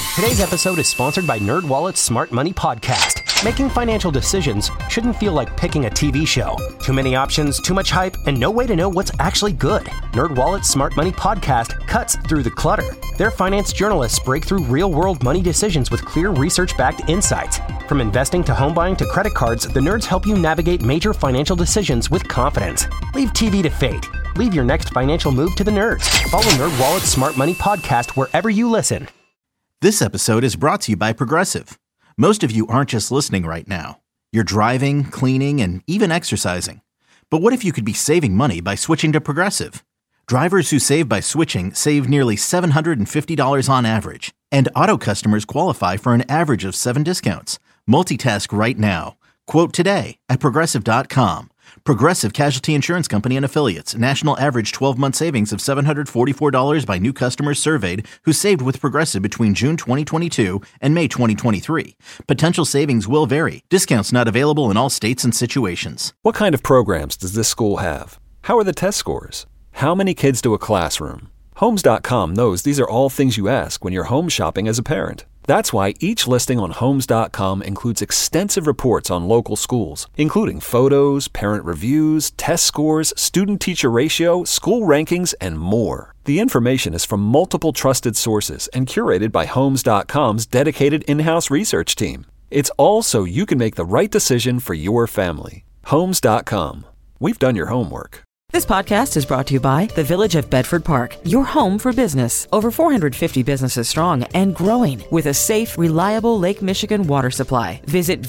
Today's episode is sponsored by NerdWallet's Smart Money Podcast. Making financial decisions shouldn't feel like picking a TV show. Too many options, too much hype, and no way to know what's actually good. NerdWallet's Smart Money Podcast cuts through the clutter. Their finance journalists break through real-world money decisions with clear research-backed insights. From investing to home buying to credit cards, the nerds help you navigate major financial decisions with confidence. Leave TV to fate. Leave your next financial move to the nerds. Follow NerdWallet's Smart Money Podcast wherever you listen. This episode is brought to you by Progressive. Most of you aren't just listening right now. You're driving, cleaning, and even exercising. But what if you could be saving money by switching to Progressive? Drivers who save by switching save nearly $750 on average. And auto customers qualify for an average of 7 discounts. Multitask right now. Quote today at Progressive.com. Progressive Casualty Insurance Company and Affiliates. National average 12-month savings of $744 by new customers surveyed who saved with Progressive between June 2022 and May 2023. Potential savings will vary. Discounts not available in all states and situations. What kind of programs does this school have? How are the test scores? How many kids do a classroom? Homes.com knows these are all things you ask when you're home shopping as a parent. That's why each listing on Homes.com includes extensive reports on local schools, including photos, parent reviews, test scores, student-teacher ratio, school rankings, and more. The information is from multiple trusted sources and curated by Homes.com's dedicated in-house research team. It's all so you can make the right decision for your family. Homes.com. We've done your homework. This podcast is brought to you by the Village of Bedford Park, your home for business. Over 450 businesses strong and growing with a safe, reliable Lake Michigan water supply. Visit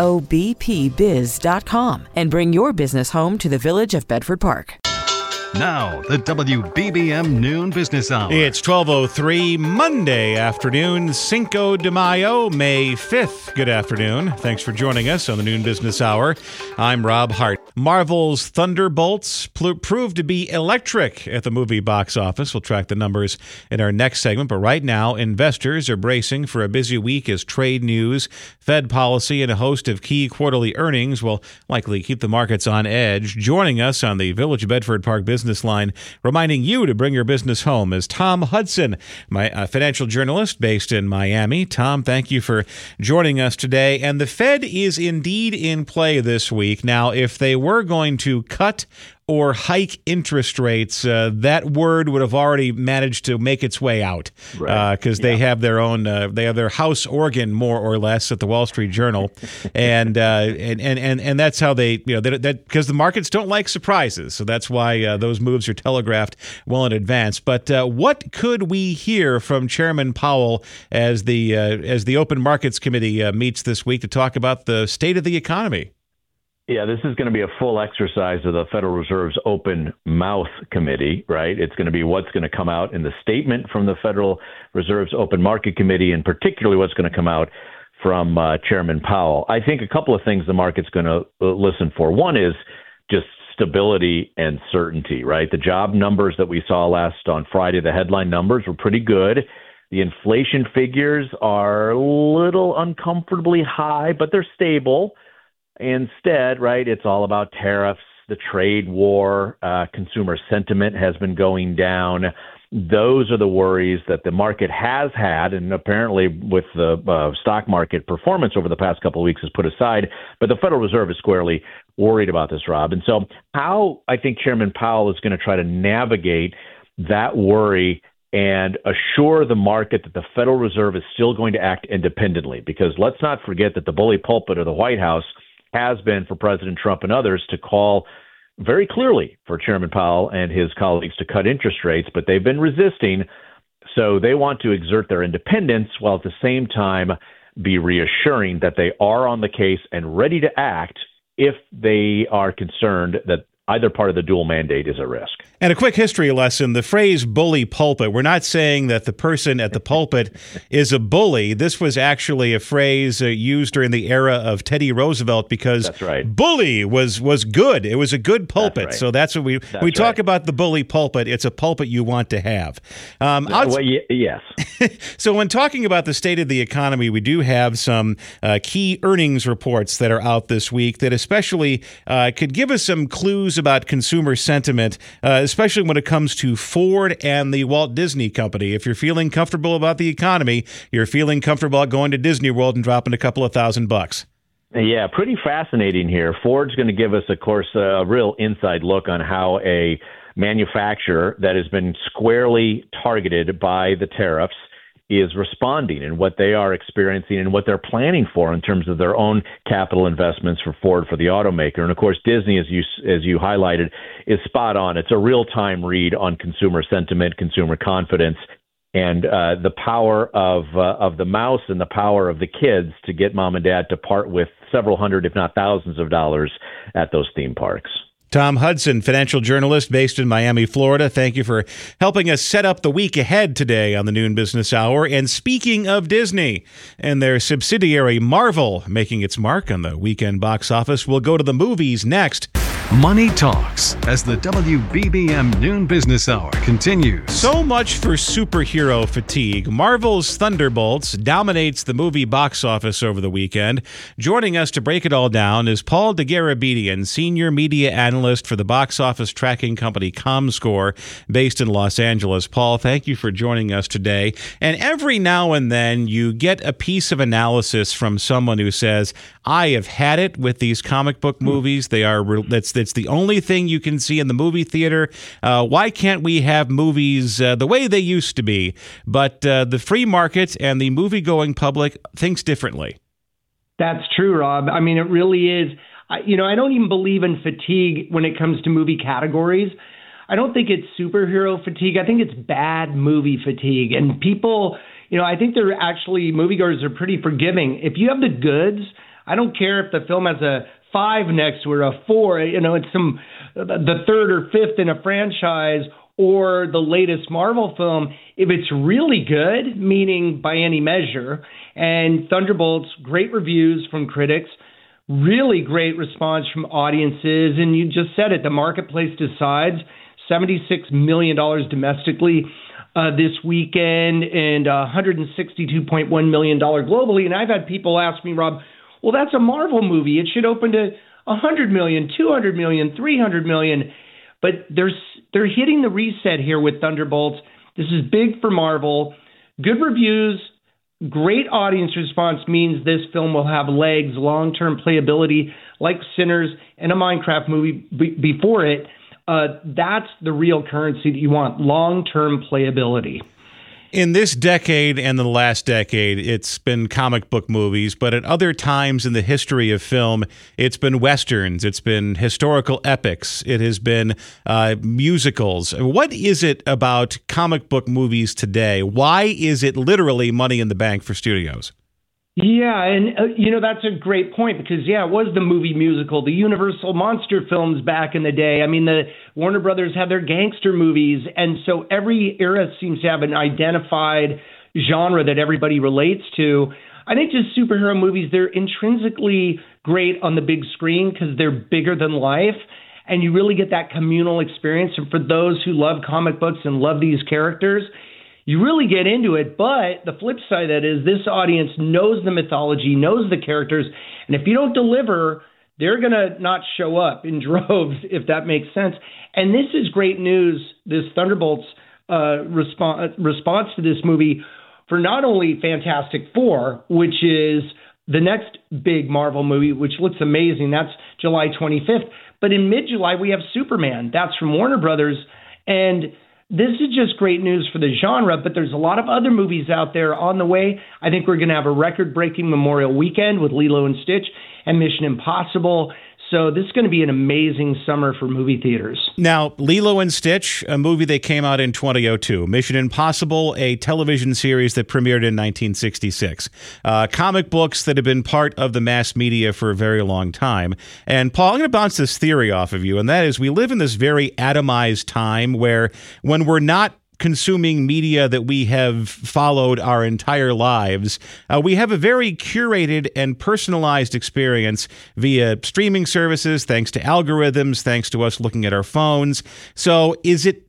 VOBPBiz.com and bring your business home to the Village of Bedford Park. Now, the WBBM Noon Business Hour. It's 12:03 Monday afternoon, Cinco de Mayo, May 5th. Good afternoon. Thanks for joining us on the Noon Business Hour. I'm Rob Hart. Marvel's Thunderbolts proved to be electric at the movie box office. We'll track the numbers in our next segment. But right now, investors are bracing for a busy week as trade news, Fed policy, and a host of key quarterly earnings will likely keep the markets on edge. Joining us on the Village of Bedford Park Business Line, reminding you to bring your business home, is Tom Hudson, my financial journalist based in Miami. Tom, thank you for joining us today. And the Fed is indeed in play this week. Now, if they were going to cut or hike interest rates, that word would have already managed to make its way out, because they have their own, they have their house organ more or less at the Wall Street Journal, and that's how they, that because the markets don't like surprises, so that's why those moves are telegraphed well in advance. But what could we hear from Chairman Powell as the Open Markets Committee meets this week to talk about the state of the economy? Yeah, this is going to be a full exercise of the Federal Reserve's Open Mouth Committee, right? It's going to be what's going to come out in the statement from the Federal Reserve's Open Market Committee, and particularly what's going to come out from Chairman Powell. I think a couple of things the market's going to listen for. One is just stability and certainty, right? The job numbers that we saw on Friday, the headline numbers were pretty good. The inflation figures are a little uncomfortably high, but they're stable. Instead, right, it's all about tariffs, the trade war, consumer sentiment has been going down. Those are the worries that the market has had, and apparently with the stock market performance over the past couple of weeks is put aside. But the Federal Reserve is squarely worried about this, Rob. And so how I think Chairman Powell is going to try to navigate that worry and assure the market that the Federal Reserve is still going to act independently. Because let's not forget that the bully pulpit of the White House has been for President Trump and others to call very clearly for Chairman Powell and his colleagues to cut interest rates, but they've been resisting. So they want to exert their independence while at the same time be reassuring that they are on the case and ready to act if they are concerned that either part of the dual mandate is at risk. And a quick history lesson, the phrase bully pulpit, we're not saying that the person at the pulpit is a bully. This was actually a phrase used during the era of Teddy Roosevelt because bully was good. It was a good pulpit. That's right. So that's what we talk about the bully pulpit. It's a pulpit you want to have. Yes. So when talking about the state of the economy, we do have some key earnings reports that are out this week that especially could give us some clues about consumer sentiment, especially when it comes to Ford and the Walt Disney Company. If you're feeling comfortable about the economy, you're feeling comfortable about going to Disney World and dropping a couple of $1,000. Yeah, pretty fascinating here. Ford's going to give us, of course, a real inside look on how a manufacturer that has been squarely targeted by the tariffs is responding and what they are experiencing and what they're planning for in terms of their own capital investments for Ford, for the automaker. And of course, Disney, as you highlighted, is spot on. It's a real-time read on consumer sentiment, consumer confidence, and the power of the mouse and the power of the kids to get mom and dad to part with several hundred, if not thousands of dollars at those theme parks. Tom Hudson, financial journalist based in Miami, Florida. Thank you for helping us set up the week ahead today on the Noon Business Hour. And speaking of Disney and their subsidiary Marvel making its mark on the weekend box office, we'll go to the movies next. Money Talks as the WBBM Noon Business Hour continues. So much for superhero fatigue. Marvel's Thunderbolts dominates the movie box office over the weekend. Joining us to break it all down is Paul DeGarabedian, senior media analyst for the box office tracking company ComScore, based in Los Angeles. Paul, thank you for joining us today. And every now and then you get a piece of analysis from someone who says, I have had it with these comic book movies. It's the only thing you can see in the movie theater. Why can't we have movies the way they used to be? But the free market and the movie-going public thinks differently. That's true, Rob. I mean, it really is. I don't even believe in fatigue when it comes to movie categories. I don't think it's superhero fatigue. I think it's bad movie fatigue. And people, I think they're actually, moviegoers are pretty forgiving. If you have the goods, I don't care if the film has a 5 next to it or a 4, it's the third or fifth in a franchise or the latest Marvel film. If it's really good, meaning by any measure, and Thunderbolts, great reviews from critics, really great response from audiences, and you just said it, the marketplace decides, $76 million domestically this weekend and $162.1 million globally. And I've had people ask me, Rob, well, that's a Marvel movie. It should open to $100 million, $200 million, $300 million. But they're hitting the reset here with Thunderbolts. This is big for Marvel. Good reviews, great audience response means this film will have legs, long-term playability, like Sinners and a Minecraft movie before it. That's the real currency that you want, long-term playability. In this decade and the last decade, it's been comic book movies, but at other times in the history of film, it's been Westerns, it's been historical epics, it has been musicals. What is it about comic book movies today? Why is it literally money in the bank for studios? Yeah, and that's a great point because, it was the movie musical, the Universal monster films back in the day. I mean, the Warner Brothers had their gangster movies, and so every era seems to have an identified genre that everybody relates to. I think just superhero movies, they're intrinsically great on the big screen because they're bigger than life, and you really get that communal experience. And for those who love comic books and love these characters, you really get into it, but the flip side of that is this audience knows the mythology, knows the characters, and if you don't deliver, they're going to not show up in droves, if that makes sense. And this is great news, this Thunderbolts response to this movie, for not only Fantastic Four, which is the next big Marvel movie, which looks amazing, that's July 25th, but in mid-July we have Superman, that's from Warner Brothers, and this is just great news for the genre, but there's a lot of other movies out there on the way. I think we're going to have a record-breaking Memorial Weekend with Lilo and Stitch and Mission Impossible. So this is going to be an amazing summer for movie theaters. Now, Lilo and Stitch, a movie that came out in 2002. Mission Impossible, a television series that premiered in 1966. Comic books that have been part of the mass media for a very long time. And Paul, I'm going to bounce this theory off of you, and that is we live in this very atomized time where when we're not consuming media that we have followed our entire lives, we have a very curated and personalized experience via streaming services, thanks to algorithms, thanks to us looking at our phones. So is it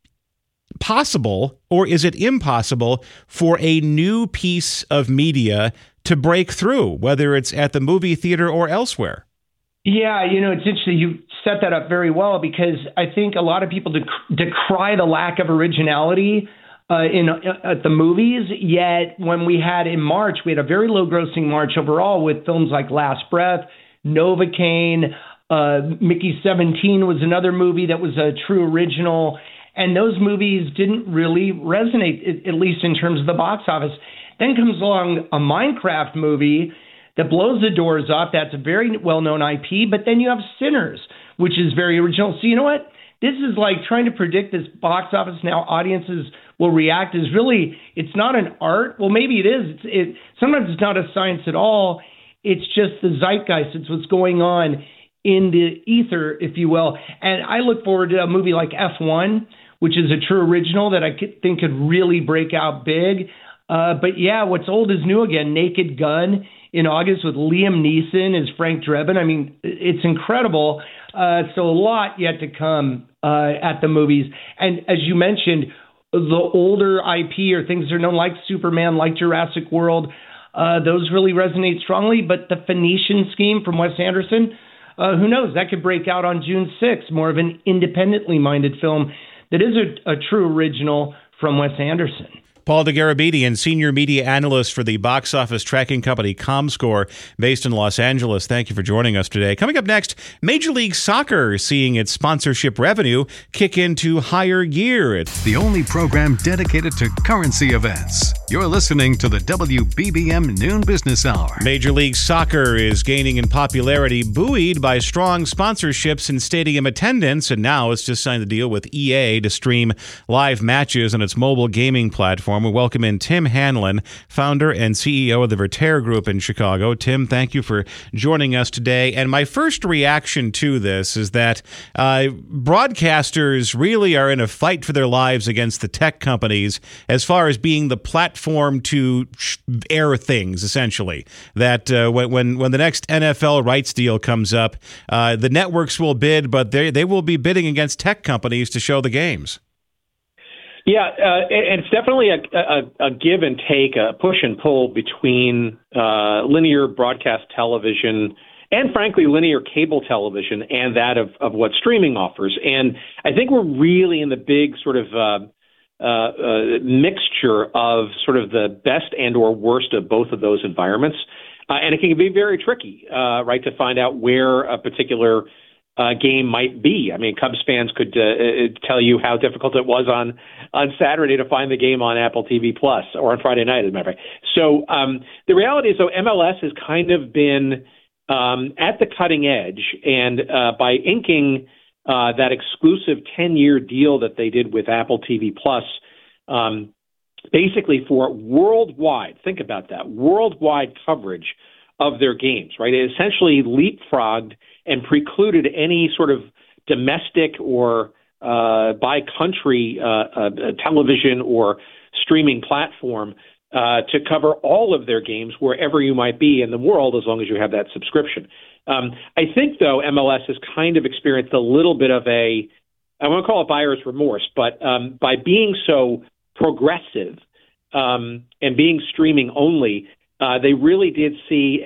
possible or is it impossible for a new piece of media to break through, whether it's at the movie theater or elsewhere? Yeah, it's interesting. You set that up very well because I think a lot of people decry the lack of originality at the movies. Yet when we had in March, we had a very low grossing March overall with films like Last Breath, Novocaine, Mickey 17 was another movie that was a true original. And those movies didn't really resonate, at least in terms of the box office. Then comes along a Minecraft movie that blows the doors off. That's a very well-known IP. But then you have Sinners, which is very original. So you know what? This is like trying to predict this box office and how audiences will react is really, it's not an art. Well, maybe it is. Sometimes it's not a science at all. It's just the zeitgeist. It's what's going on in the ether, if you will. And I look forward to a movie like F1, which is a true original that I think could really break out big. But yeah, what's old is new again. Naked Gun in August with Liam Neeson as Frank Drebin. I mean, it's incredible. So a lot yet to come at the movies. And as you mentioned, the older IP or things that are known like Superman, like Jurassic World, those really resonate strongly. But the Phoenician Scheme from Wes Anderson, who knows? That could break out on June 6th, more of an independently minded film that is a true original from Wes Anderson. Paul DeGarabedian, senior media analyst for the box office tracking company ComScore, based in Los Angeles. Thank you for joining us today. Coming up next, Major League Soccer seeing its sponsorship revenue kick into higher gear. It's the only program dedicated to currency events. You're listening to the WBBM Noon Business Hour. Major League Soccer is gaining in popularity, buoyed by strong sponsorships and stadium attendance, and now it's just signed a deal with EA to stream live matches on its mobile gaming platform. We welcome in Tim Hanlon, founder and CEO of the Vertere Group in Chicago. Tim, thank you for joining us today. And my first reaction to this is that broadcasters really are in a fight for their lives against the tech companies as far as being the platform to air things, essentially. That when the next NFL rights deal comes up, the networks will bid, but they will be bidding against tech companies to show the games. Yeah, and it's definitely a give and take, a push and pull between linear broadcast television and, frankly, linear cable television and that of what streaming offers. And I think we're really in the big sort of mixture of sort of the best and or worst of both of those environments. And it can be very tricky, right, to find out where a particular game might be. I mean, Cubs fans could tell you how difficult it was on Saturday to find the game on Apple TV Plus or on Friday night, as a matter of fact. So the reality is, though, MLS has kind of been at the cutting edge, and by inking that exclusive 10-year deal that they did with Apple TV Plus, basically for worldwide, think about that, worldwide coverage of their games, right? It essentially leapfrogged and precluded any sort of domestic or by country television or streaming platform to cover all of their games wherever you might be in the world, as long as you have that subscription. I think, though, MLS has kind of experienced a little bit of I won't call it buyer's remorse, but by being so progressive and being streaming only, they really did see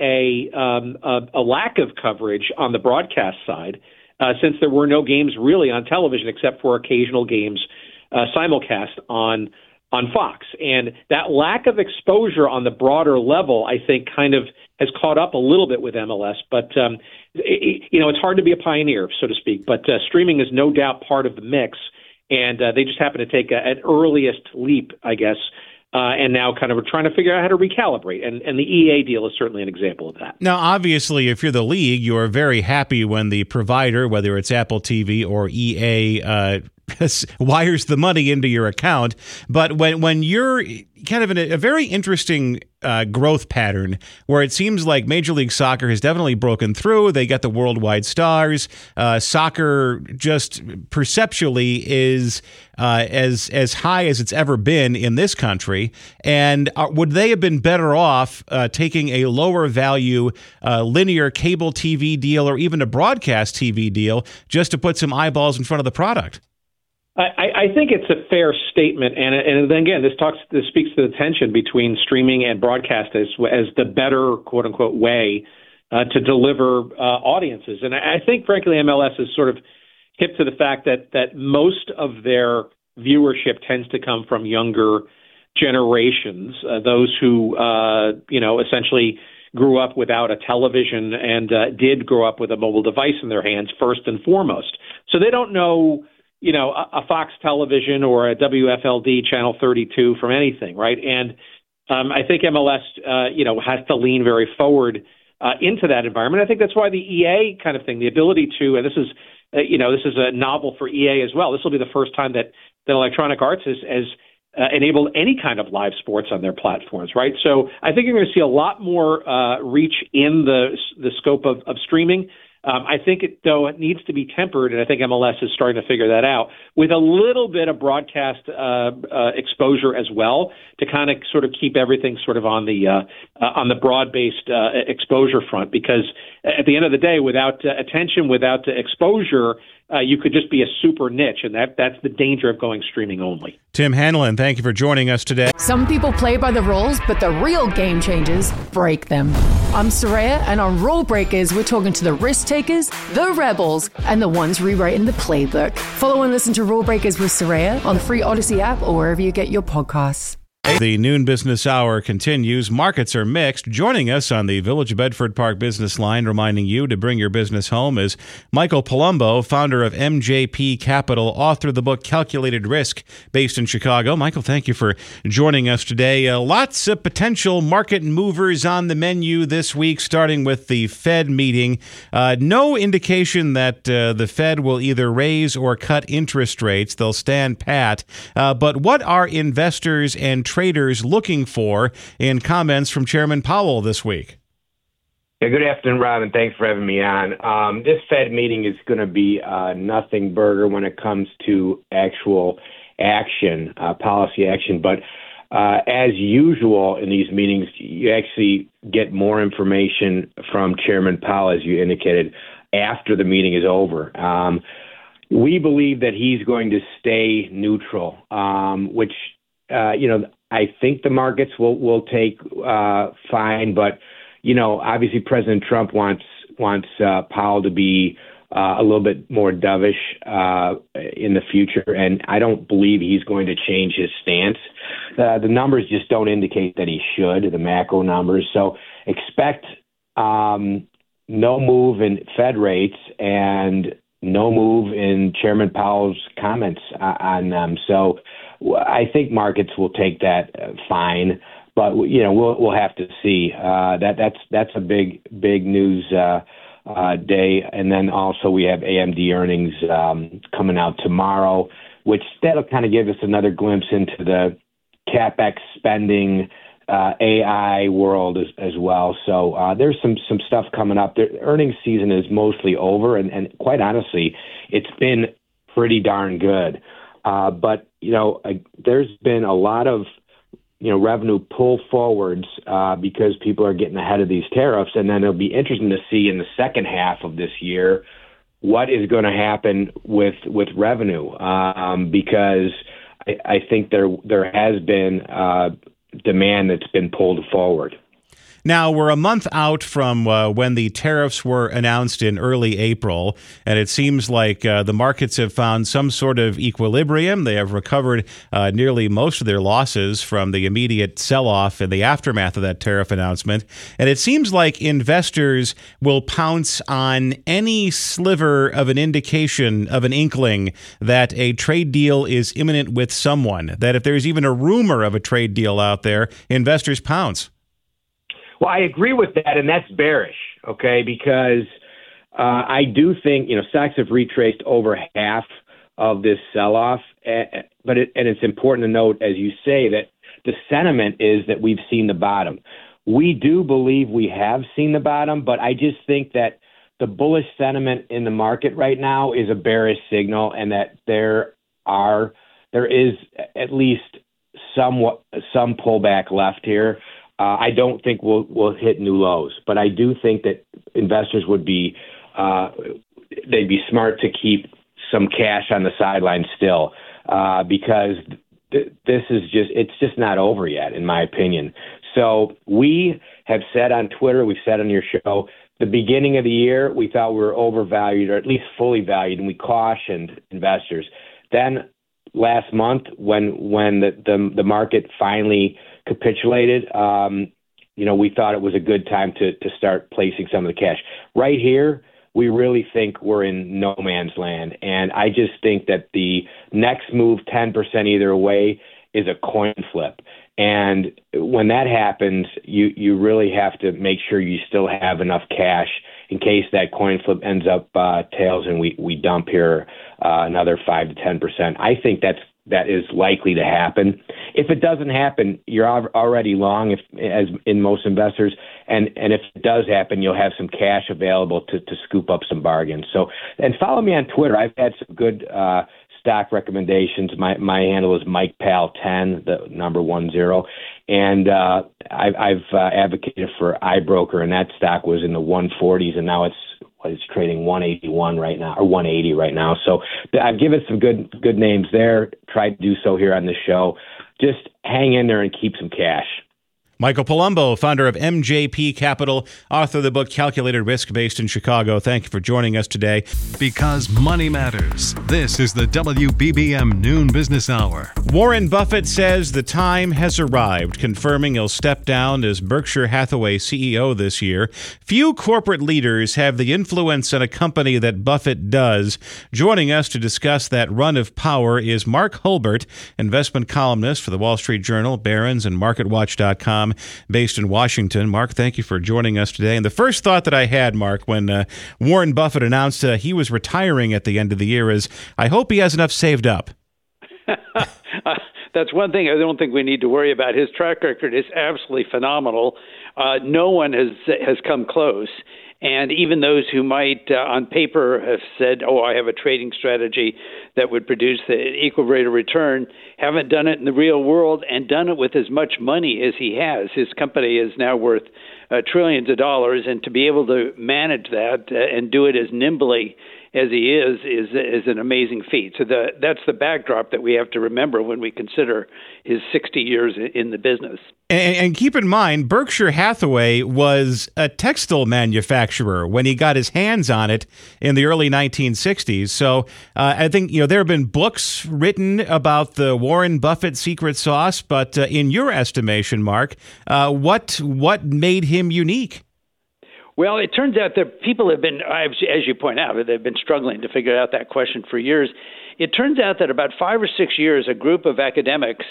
a lack of coverage on the broadcast side since there were no games really on television except for occasional games simulcast on Fox. And that lack of exposure on the broader level, I think, kind of has caught up a little bit with MLS. But, it's hard to be a pioneer, so to speak. But streaming is no doubt part of the mix. And they just happen to take an earliest leap, I guess, and now kind of trying to figure out how to recalibrate. And the EA deal is certainly an example of that. Now, obviously, if you're the league, you're very happy when the provider, whether it's Apple TV or EA, wires the money into your account. But when you're kind of in a very interesting growth pattern where it seems like Major League Soccer has definitely broken through. They got the worldwide stars. Soccer just perceptually is as high as it's ever been in this country. And would they have been better off taking a lower value linear cable TV deal or even a broadcast TV deal just to put some eyeballs in front of the product? I think it's a fair statement, and then again, this speaks to the tension between streaming and broadcast as the better, quote unquote, way to deliver audiences. And I think, frankly, MLS is sort of hip to the fact that most of their viewership tends to come from younger generations, those who, essentially grew up without a television and did grow up with a mobile device in their hands first and foremost. So they don't know, a Fox television or a WFLD Channel 32 from anything, right? And I think MLS, has to lean very forward into that environment. I think that's why the EA kind of thing, the ability to, and this is a novel for EA as well. This will be the first time that Electronic Arts has enabled any kind of live sports on their platforms, right? So I think you're going to see a lot more reach in the scope of streaming. I think, it needs to be tempered, and I think MLS is starting to figure that out, with a little bit of broadcast exposure as well, to kind of sort of keep everything sort of on the broad-based exposure front. Because at the end of the day, without attention, without exposure, you could just be a super niche, and that's the danger of going streaming only. Tim Hanlon, thank you for joining us today. Some people play by the rules, but the real game changers break them. I'm Soraya, and on Rule Breakers, we're talking to the risk takers, the rebels, and the ones rewriting the playbook. Follow and listen to Rule Breakers with Soraya on the free Odyssey app or wherever you get your podcasts. The Noon Business Hour continues. Markets are mixed. Joining us on the Village of Bedford Park business line, reminding you to bring your business home, is Michael Palumbo, founder of MJP Capital, author of the book Calculated Risk, based in Chicago. Michael, thank you for joining us today. Lots of potential market movers on the menu this week, starting with the Fed meeting. No indication that the Fed will either raise or cut interest rates. They'll stand pat. But what are investors and traders looking for in comments from Chairman Powell this week? Yeah, good afternoon, Rob, and thanks for having me on. This Fed meeting is going to be nothing burger when it comes to actual action, policy action. But as usual in these meetings, you actually get more information from Chairman Powell, as you indicated, after the meeting is over. We believe that he's going to stay neutral, which I think the markets will take fine, but obviously President Trump wants Powell to be a little bit more dovish in the future, and I don't believe he's going to change his stance. The numbers just don't indicate that he should, the macro numbers. So expect no move in Fed rates and no move in Chairman Powell's comments on them. So I think markets will take that fine, but we'll have to see. That's a big news day, and then also we have AMD earnings coming out tomorrow, which that'll kind of give us another glimpse into the CapEx spending, AI world as well. So there's some stuff coming up. The earnings season is mostly over, and quite honestly, it's been pretty darn good. But there's been a lot of revenue pull forwards because people are getting ahead of these tariffs, and then it'll be interesting to see in the second half of this year what is going to happen with revenue, because I think there has been demand that's been pulled forward. Now, we're a month out from when the tariffs were announced in early April, and it seems like the markets have found some sort of equilibrium. They have recovered nearly most of their losses from the immediate sell-off in the aftermath of that tariff announcement. And it seems like investors will pounce on any sliver of an indication, of an inkling, that a trade deal is imminent with someone, that if there's even a rumor of a trade deal out there, investors pounce. Well, I agree with that, and that's bearish, okay, because I do think, stocks have retraced over half of this sell-off, but it's important to note, as you say, that the sentiment is that we've seen the bottom. We do believe we have seen the bottom, but I just think that the bullish sentiment in the market right now is a bearish signal, and that there is at least some pullback left here. I don't think we'll hit new lows, but I do think that investors would be they'd be smart to keep some cash on the sidelines still, because this is it's just not over yet, in my opinion. So we have said on Twitter, we've said on your show, the beginning of the year, we thought we were overvalued, or at least fully valued, and we cautioned investors. Then last month, when the market finally capitulated, we thought it was a good time to start placing some of the cash. Right here, we really think we're in no man's land, and I just think that the next move, 10% either way, is a coin flip. And when that happens, you really have to make sure you still have enough cash in case that coin flip ends up tails and we dump here another 5 to 10%. I think that is likely to happen. If it doesn't happen, you're already long, as in most investors, and if it does happen, you'll have some cash available to scoop up some bargains. So, and follow me on Twitter. I've had some good stock recommendations. My handle is MikePal10, the number 10, and I've advocated for iBroker, and that stock was in the 140s, and now it's trading 181 right now, or 180 right now. So I've given some good names there. Tried to do so here on the show. Just hang in there and keep some cash. Michael Palumbo, founder of MJP Capital, author of the book Calculated Risk, based in Chicago. Thank you for joining us today. Because money matters. This is the WBBM Noon Business Hour. Warren Buffett says the time has arrived, confirming he'll step down as Berkshire Hathaway CEO this year. Few corporate leaders have the influence on a company that Buffett does. Joining us to discuss that run of power is Mark Hulbert, investment columnist for the Wall Street Journal, Barron's, and MarketWatch.com. Based in Washington. Mark, thank you for joining us today. And the first thought that I had, Mark, when Warren Buffett announced he was retiring at the end of the year is, I hope he has enough saved up. That's one thing I don't think we need to worry about. His track record is absolutely phenomenal. No one has come close. And even those who might, on paper, have said, I have a trading strategy that would produce the equal rate of return, haven't done it in the real world and done it with as much money as he has. His company is now worth trillions of dollars, and to be able to manage that and do it as nimbly as he is an amazing feat. So that's the backdrop that we have to remember when we consider his 60 years in the business. And keep in mind, Berkshire Hathaway was a textile manufacturer when he got his hands on it in the early 1960s. So I think there have been books written about the Warren Buffett secret sauce. But in your estimation, Mark, what made him unique? Well, it turns out that people have been, as you point out, they've been struggling to figure out that question for years. It turns out that about 5 or 6 years, a group of academics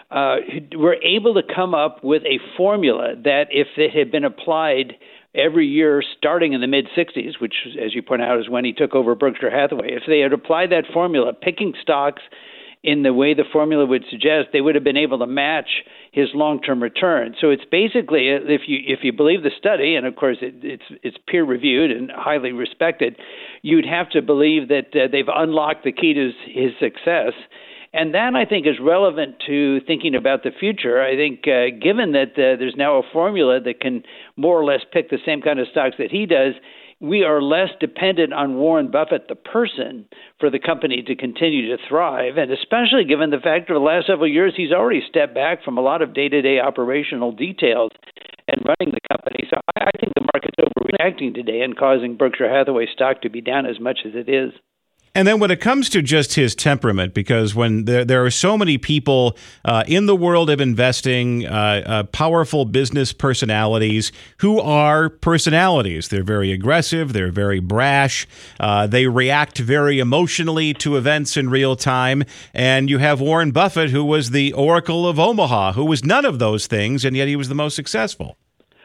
were able to come up with a formula that, if it had been applied every year starting in the mid-'60s, which, as you point out, is when he took over Berkshire Hathaway, if they had applied that formula, picking stocks in the way the formula would suggest, they would have been able to match his long-term return. So it's basically, if you believe the study, and of course it's peer-reviewed and highly respected, you'd have to believe that they've unlocked the key to his success. And that, I think, is relevant to thinking about the future. I think given that there's now a formula that can more or less pick the same kind of stocks that he does, we are less dependent on Warren Buffett, the person, for the company to continue to thrive, and especially given the fact that over the last several years he's already stepped back from a lot of day-to-day operational details and running the company. So I think the market's overreacting today and causing Berkshire Hathaway stock to be down as much as it is. And then when it comes to just his temperament, because when there are so many people in the world of investing, powerful business personalities who are personalities. They're very aggressive. They're very brash. They react very emotionally to events in real time. And you have Warren Buffett, who was the Oracle of Omaha, who was none of those things, and yet he was the most successful.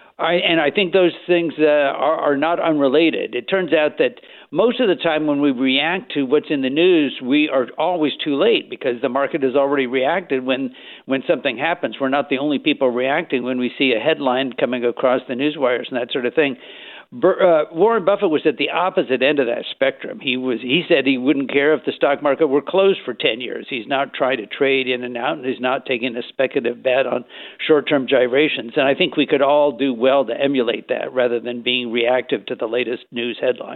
I think those things are not unrelated. It turns out that most of the time when we react to what's in the news, we are always too late because the market has already reacted when something happens. We're not the only people reacting when we see a headline coming across the news wires and that sort of thing. Warren Buffett was at the opposite end of that spectrum. He said he wouldn't care if the stock market were closed for 10 years. He's not trying to trade in and out, and he's not taking a speculative bet on short-term gyrations. And I think we could all do well to emulate that rather than being reactive to the latest news headline.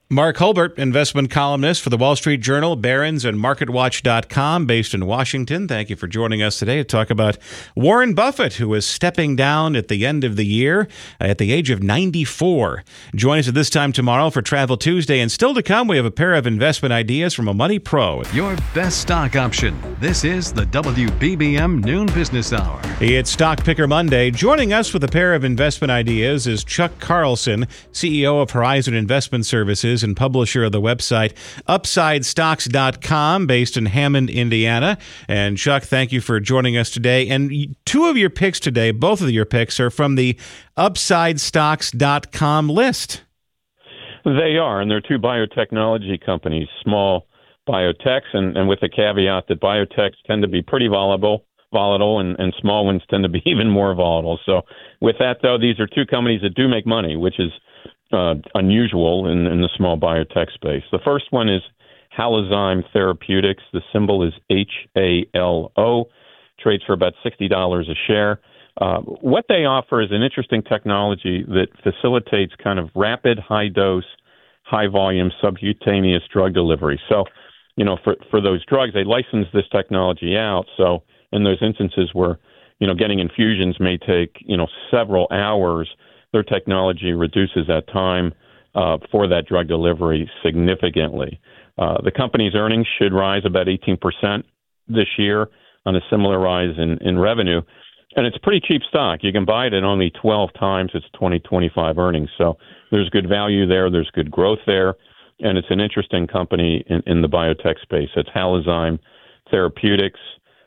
Mark Hulbert, investment columnist for the Wall Street Journal, Barron's, and MarketWatch.com, based in Washington. Thank you for joining us today to talk about Warren Buffett, who is stepping down at the end of the year at the age of 94. Join us at this time tomorrow for Travel Tuesday. And still to come, we have a pair of investment ideas from a money pro. Your best stock option. This is the WBBM Noon Business Hour. It's Stock Picker Monday. Joining us with a pair of investment ideas is Chuck Carlson, CEO of Horizon Investment Services and publisher of the website UpsideStocks.com, based in Hammond, Indiana. And Chuck, thank you for joining us today. And two of your picks today, both of your picks, are from the UpsideStocks.com list. They are, and they're two biotechnology companies, small biotechs, and with the caveat that biotechs tend to be pretty volatile, and small ones tend to be even more volatile. So with that, though, these are two companies that do make money, which is unusual in the small biotech space. The first one is Halozyme Therapeutics. The symbol is HALO. Trades for about $60 a share. What they offer is an interesting technology that facilitates kind of rapid, high-dose, high-volume subcutaneous drug delivery. So, for those drugs, they license this technology out. So in those instances where, getting infusions may take, several hours, their technology reduces that time for that drug delivery significantly. The company's earnings should rise about 18% this year on a similar rise in revenue. And it's pretty cheap stock. You can buy it at only 12 times its 2025 earnings. So there's good value there. There's good growth there. And it's an interesting company in the biotech space. It's Halozyme Therapeutics,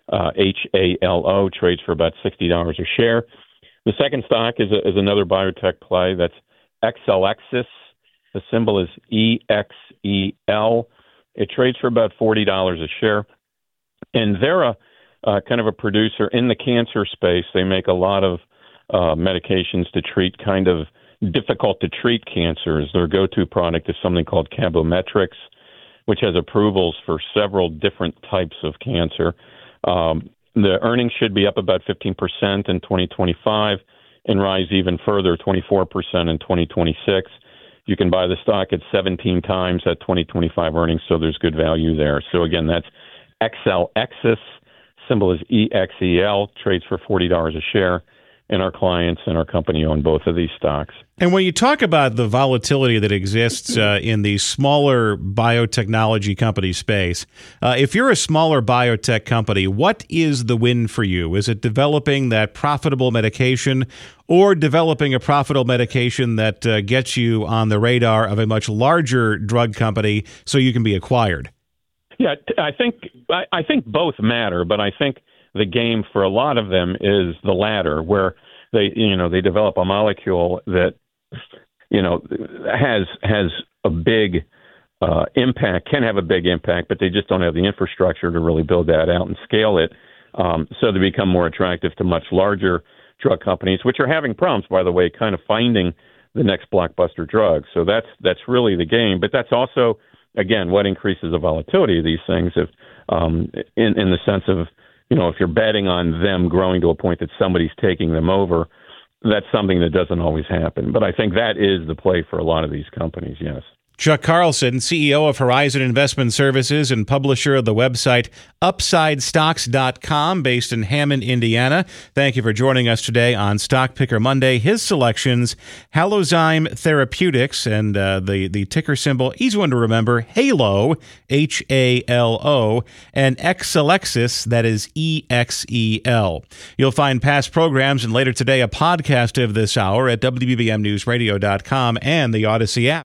HALO, trades for about $60 a share. The second stock is another biotech play. That's Exelixis. The symbol is EXEL. It trades for about $40 a share. And they're a kind of a producer in the cancer space. They make a lot of medications to treat kind of difficult-to-treat cancers. Their go-to product is something called Cabometyx, which has approvals for several different types of cancer. The earnings should be up about 15% in 2025 and rise even further, 24% in 2026. You can buy the stock at 17 times that 2025 earnings, so there's good value there. So again, that's Exelixis. Symbol is EXEL, trades for $40 a share. And our clients and our company own both of these stocks. And when you talk about the volatility that exists in the smaller biotechnology company space, if you're a smaller biotech company, what is the win for you? Is it developing that profitable medication or developing a profitable medication that gets you on the radar of a much larger drug company so you can be acquired? Yeah, I think both matter, but I think the game for a lot of them is the latter, where they develop a molecule that has a big impact, can have a big impact, but they just don't have the infrastructure to really build that out and scale it. So they become more attractive to much larger drug companies, which are having problems, by the way, kind of finding the next blockbuster drug. So that's really the game. But that's also, again, what increases the volatility of these things, if in the sense of, if you're betting on them growing to a point that somebody's taking them over, that's something that doesn't always happen. But I think that is the play for a lot of these companies, yes. Chuck Carlson, CEO of Horizon Investment Services and publisher of the website UpsideStocks.com, based in Hammond, Indiana. Thank you for joining us today on Stock Picker Monday. His selections, Halozyme Therapeutics, and the ticker symbol, easy one to remember, HALO, HALO, and Exelixis, that is EXEL. You'll find past programs and later today a podcast of this hour at WBBMNewsRadio.com and the Odyssey app.